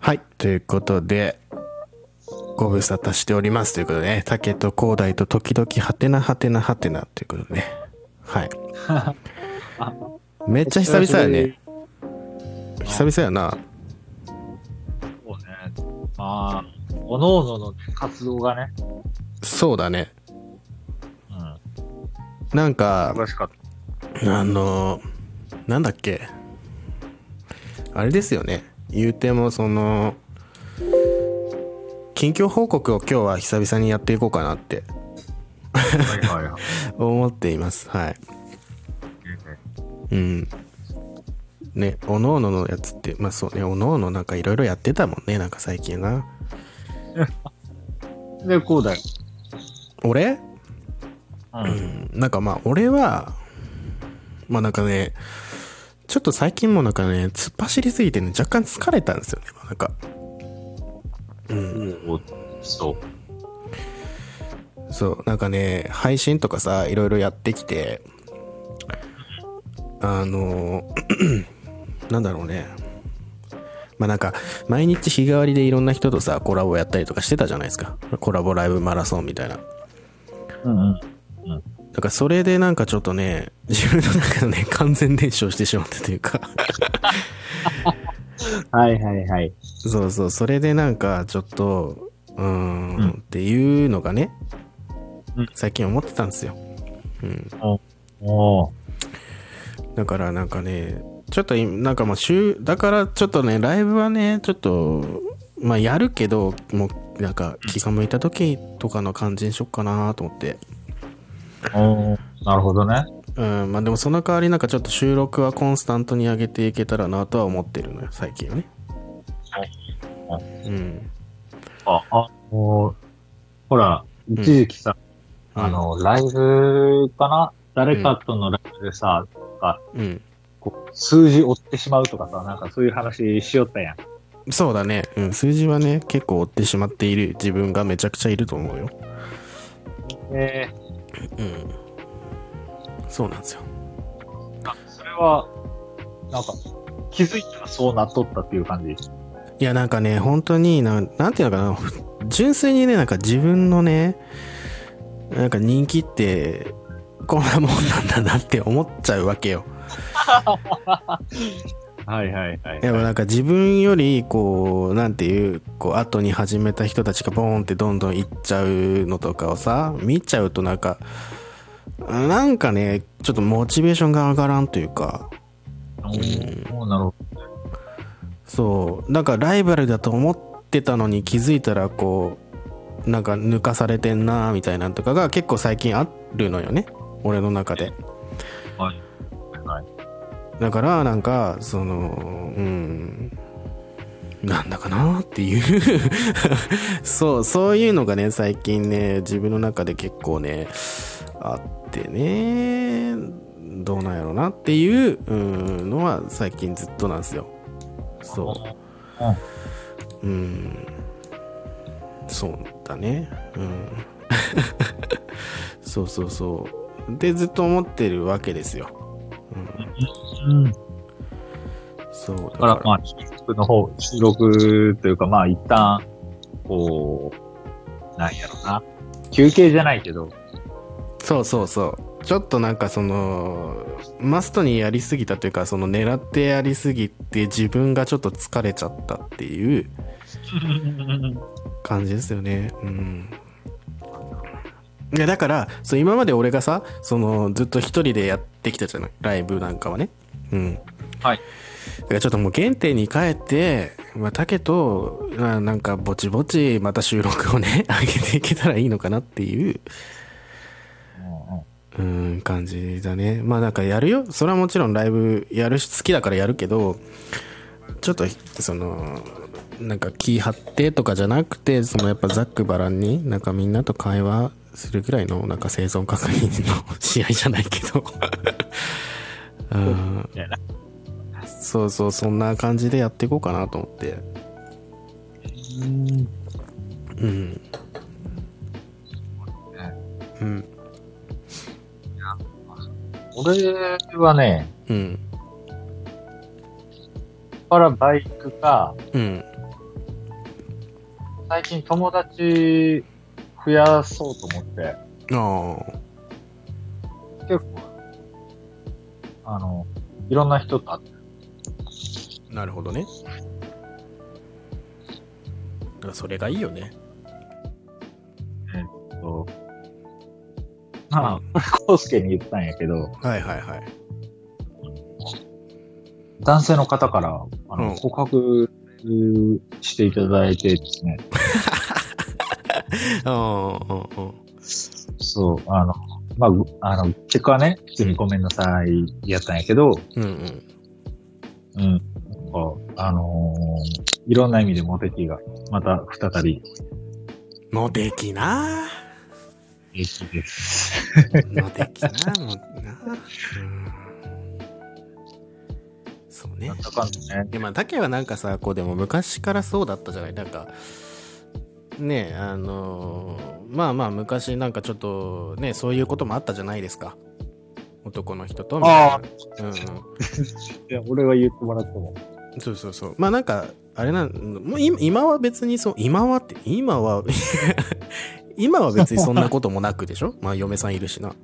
はい。ということで、ご無沙汰しておりますということでね、竹と広大と時々はてなはてなはてなということでね。はい。 あ、 めっちゃ久お久し 々やね。 ぶり。 久あ、 々やな。 そうね。まあ、おのおのの活動がね、 そうだね。 うん、 なんか、 忙しかっあのなんだっけ。あれですよね。言うても、近況報告を今日は久々にやっていこうかなってた。はいはいはい。 思っています。はい。うん。ね、おのおののやつって、まあそうね、おのおのなんかいろいろやってたもんね、なんか最近な。 で、こうだよ。 俺うん。 なんかまあ俺は、まあなんかね、ちょっと最近もなんかね、突っ走りすぎてね、若干疲れたんですよね。なんか、 おお、そそう、なんかね、配信とかさ、いろいろやってきて、あのなんだろうね。まあなんか、毎日日替わりでいろんな人とさ、コラボやったりとかしてたじゃないですか。コラボライブマラソンみたいな。 う。うんうん。うん。 だからそれでなんかちょっとね、自分の中のね、完全燃焼してしまったというかはいはいはい。 そうそう、それでなんかちょっと、 うん。 っていうのがね、 うん。 最近思ってたんですよ。 おおー。 だからなんかね、ちょっとなんかもうだからちょっとね、ライブはね、ちょっと、まあやるけど、もうなんか気が向いた時とかの感じにしよっかなと思って。 おー、なるほどね。 まあでもその代わりなんかちょっと収録はコンスタントに上げていけたらなとは思ってるのよ、最近はね。 おうん。 もう、ほら、一うん。 時期さ、 うん。 ライブかな誰うん。 かとのライブでさ、なんかうん。 こう、数字追ってしまうとかさ、なんかそういう話しよったやん。 そうだね。うん。数字はね、結構追ってしまっている自分がめちゃくちゃいると思うよ。 えうん。そうなんですよ。 それは、なんか、気づいたらそうなっとったっていう感じ。 いやなんかね、本当になんていうのかな。純粋にね、なんか自分のね、なんか人気ってこんなもんなんだなって思っちゃうわけよ。 はいはいはいやっぱはい。 なんか自分よりこうなんていうこう後に始めた人たちがボーンってどんどん行っちゃうのとかをさ見ちゃうとなんかねちょっとモチベーションが上がらんというか、 おー、なるほそうなんかライバルだと思ってたのに気づいたらこうなんか抜かされてんなみたいなのとかが結構最近あるのよね、俺の中で。 ど。はいはいだからなんかなんだかなっていうそういうのがね、最近ね、自分の中で結構ね、あってね、どうなんやろうなっていうのは最近ずっとなんですよ。そうん。 う。そうだね。そうそうそう。で、ずっと思ってるわけですよ。 うん。 そう、 だから、 だから。 まあ、収録というか、まあ、一旦、こなんやろな。休憩じゃないけど、 そうそうそう。ちょっとなんかマストにやりすぎたというか、狙ってやりすぎて自分がちょっと疲れちゃったっていう感じですよね。うん。いや、だから、今まで俺がさ、ずっと一人でやってきたじゃない。ライブなんかはね。うん。 はい。 だからちょっともう原点に帰って、まあ、竹と、なんかぼちぼちまた収録をね、上げていけたらいいのかなっていう、 うんうん。 感じだね。まあなんかやるよ。それはもちろんライブやるし、好きだからやるけど、ちょっと、なんか気張ってとかじゃなくて、やっぱざっくばらんに、なんかみんなと会話するぐらいの、なんか生存確認の試合じゃないけどそうみたいな。 そうそう、そんな感じでやっていこうかなと思って。 うん。 うん。うん。 俺はね、 うん。 からバイクか、 うん。 最近友達増やそうと思って、結構、いろんな人と会って。 なるほどね。だからそれがいいよね。 まあ、コウスケに言ったんやけど、 はいはいはい。 男性の方から、告白していただいてですね。そう、まあ、結果はね、普通にごめんなさい、やったんやけど、いろんな意味でモテ期が、また再び。 モテ期なモテ期です。 モテ期なそうね。 なんだかんだね。 で、まあ、だけはなんかさ、こうでも昔からそうだったじゃない。なんか、ねまあまあ昔なんかちょっとね、そういうこともあったじゃないですか。男の人とみたいな。いや、俺は言ってもらっても。 そうそうそう。まあなんか、あれもう今は別にそう、今は今は別にそんなこともなくでしょ。まあ嫁さんいるしな。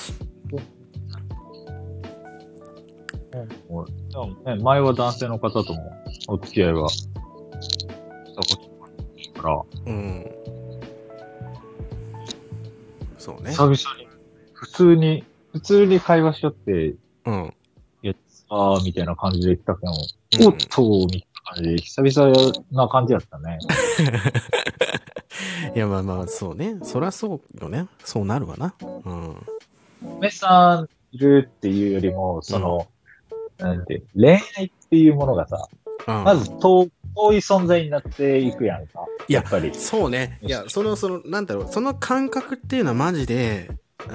前は男性の方ともお付き合いはしたこともあるから。 そうね。 久々に、普通に会話しよって、みたいな感じで来たけど、おっとみたいな感じで、久々な感じだったね。 いや、まあまあ、そうね。そらそうよね。そうなるわな。 嫁さんいるっていうよりも、なんて、恋愛っていうものがさ、まず遠い存在になっていくやんか。やっぱり。 そうね。いや、なんだろう、その感覚っていうのはマジで、ち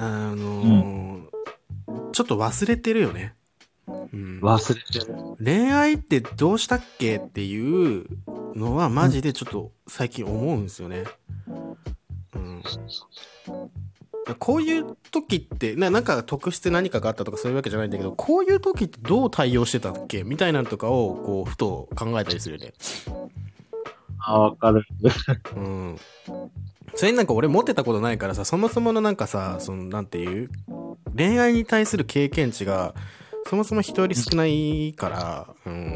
ょっと忘れてるよね。 忘れてる。 恋愛ってどうしたっけっていうのはマジでちょっと最近思うんですよね。こういう時ってなんか特殊何かがあったとかそういうわけじゃないんだけど、こういう時ってどう対応してたっけみたいなのとかをこうふと考えたりするよね。 わかる。 それになんか俺持ってたことないからさ、そもそものなんかさ、なんていう恋愛に対する経験値がそもそも人より少ないから、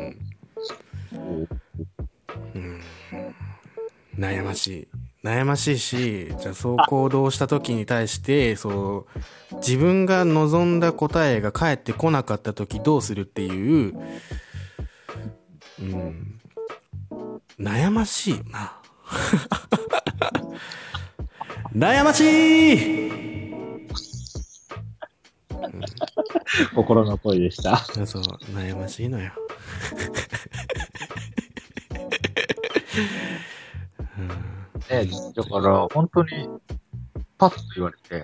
悩ましいし、じゃあそう行動した時に対して、自分が望んだ答えが返ってこなかった時どうするっていう、悩ましいよな。悩ましい心の声でした。 そう、悩ましいのよ。 だから、本当に、パッと言われて、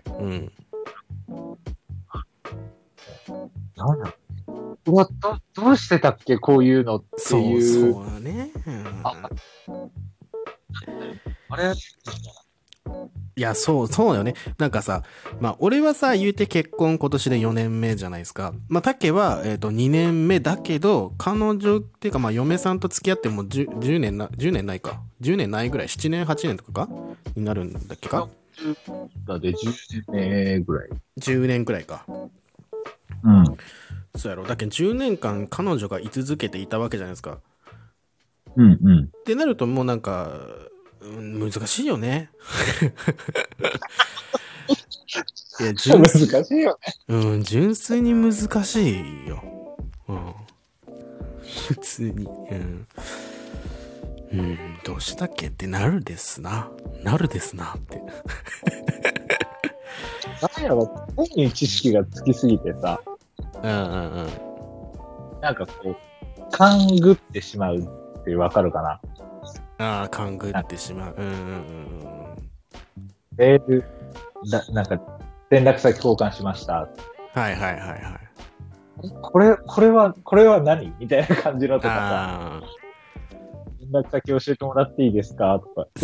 なんだどうしてたっけこういうのっていう。 そうだね。 あれいや、そうよね。なんかさ、まあ、俺はさ、言うて結婚今年で4年目じゃないですか。まあ、タケは、2年目だけど、彼女っていうか、まあ、嫁さんと付き合っても10年ないか。10年ないぐらい、7年、8年とかかになるんだっけか。 だで10年ぐらい。 10年ぐらいか。そうやろ。だけど10年間彼女が居続けていたわけじゃないですか。ってなるともうなんか、難しいよね。いや、 難しいよね。純粋に難しいよ。普通に。どうしたっけってなるですなって。 なんやろ、本人知識がつきすぎてさ。なんかこう、勘ぐってしまうってわかるかな。 勘ぐってしまう。 なんか、連絡先交換しました。 はい。 これは何みたいな感じのとかさ。連絡先教えてもらっていいですかとか。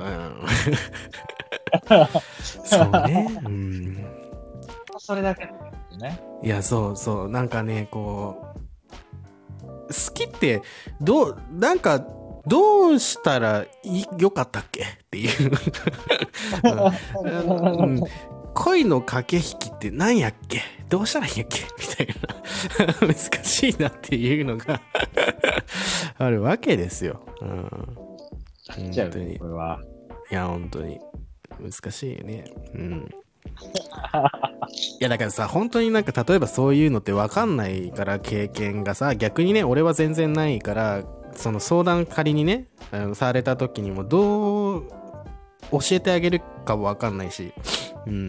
そうね。 それだけですね。 いや、そう。なんかね、こう、好きって、なんか、 どうしたらよかったっけっていう、うん、恋の駆け引きって何やっけ、どうしたらいいんやっけみたいな難しいなっていうのがあるわけですよ。うん、本当にこれは、いや本当に難しいよね。うん。いやだからさ、本当になんか例えばそういうのって分かんないから、経験がさ、逆にね俺は全然ないから、その相談仮にねされた時にもどう教えてあげるかも分かんないし、うん、うん、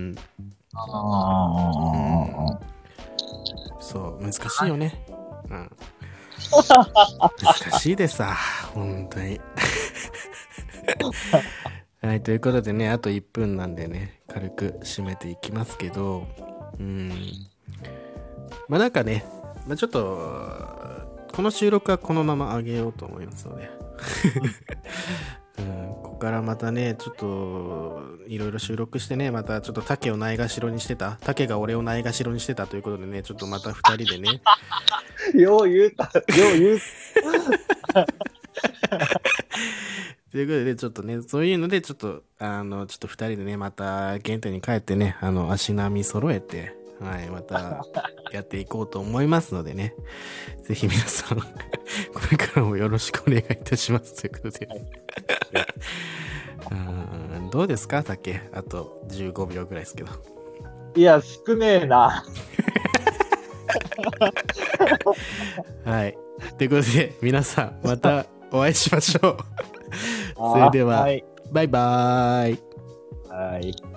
そう難しいよね、うん、難しいでさ本当にはい、ということでね、あと1分なんでね、軽く締めていきますけど、まあなんかね、まあ、ちょっとこの収録はこのまま上げようと思いますので、ここからまたね、ちょっといろいろ収録してね、またちょっと竹をないがしろにしてた、竹が俺をないがしろにしてたということでね、ちょっとまた2人でね、 よう言うた。 ということで、ちょっとね、そういうので、ちょっとちょっと2人でね、また原点に帰ってね、足並み揃えて、はい、またやっていこうと思いますのでね、ぜひ皆さんこれからもよろしくお願いいたしますということで、どうですか竹、あと15秒ぐらいですけど。 いや少ねえなはい、ということで皆さんまたお会いしましょうそれでは、はい、バイバーイ。 はい。